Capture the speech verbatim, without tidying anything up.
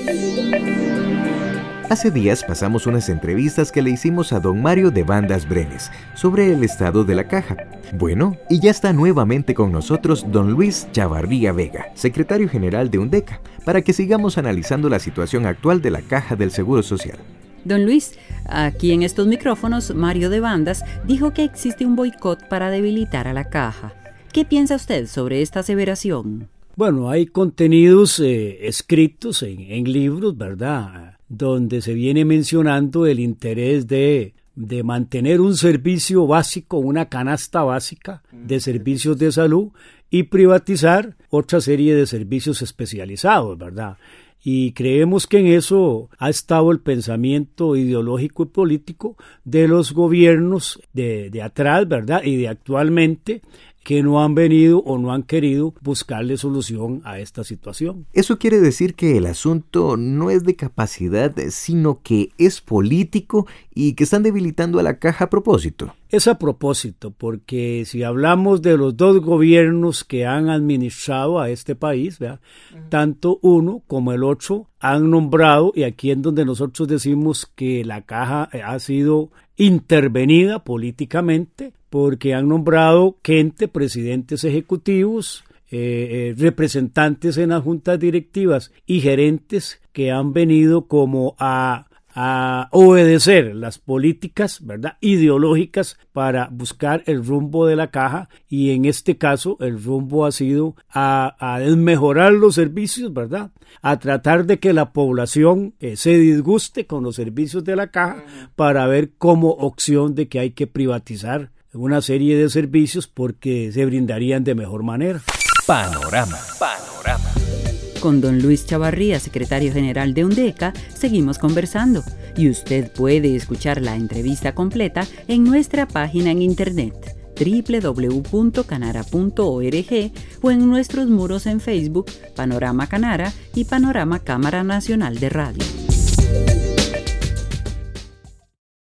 Hace días pasamos unas entrevistas que le hicimos a don Mario de Bandas Brenes sobre el estado de la caja. Bueno, y ya está nuevamente con nosotros don Luis Chavarría Vega, secretario general de UNDECA, para que sigamos analizando la situación actual de la caja del Seguro Social. Don Luis, aquí en estos micrófonos, Mario de Bandas dijo que existe un boicot para debilitar a la caja. ¿Qué piensa usted sobre esta aseveración? Bueno, hay contenidos eh, escritos en, en libros, ¿verdad?, donde se viene mencionando el interés de, de mantener un servicio básico, una canasta básica de servicios de salud y privatizar otra serie de servicios especializados, ¿verdad? Y creemos que en eso ha estado el pensamiento ideológico y político de los gobiernos de, de atrás, ¿verdad?, y de actualmente, que no han venido o no han querido buscarle solución a esta situación. Eso quiere decir que el asunto no es de capacidad, sino que es político y que están debilitando a la caja a propósito. Es a propósito, porque si hablamos de los dos gobiernos que han administrado a este país, ¿verdad?, uh-huh. tanto uno como el otro han nombrado, y aquí es donde nosotros decimos que la caja ha sido intervenida políticamente, porque han nombrado gente, presidentes ejecutivos, eh, eh, representantes en las juntas directivas y gerentes que han venido como a, a obedecer las políticas, ¿verdad?, ideológicas para buscar el rumbo de la caja, y en este caso el rumbo ha sido a, a mejorar los servicios, ¿verdad?, a tratar de que la población eh, se disguste con los servicios de la caja para ver como opción de que hay que privatizar una serie de servicios porque se brindarían de mejor manera. Panorama, panorama. Con don Luis Chavarría, secretario general de UNDECA, seguimos conversando y usted puede escuchar la entrevista completa en nuestra página en internet doble u doble u doble u punto canara punto org o en nuestros muros en Facebook Panorama Canara y Panorama Cámara Nacional de Radio.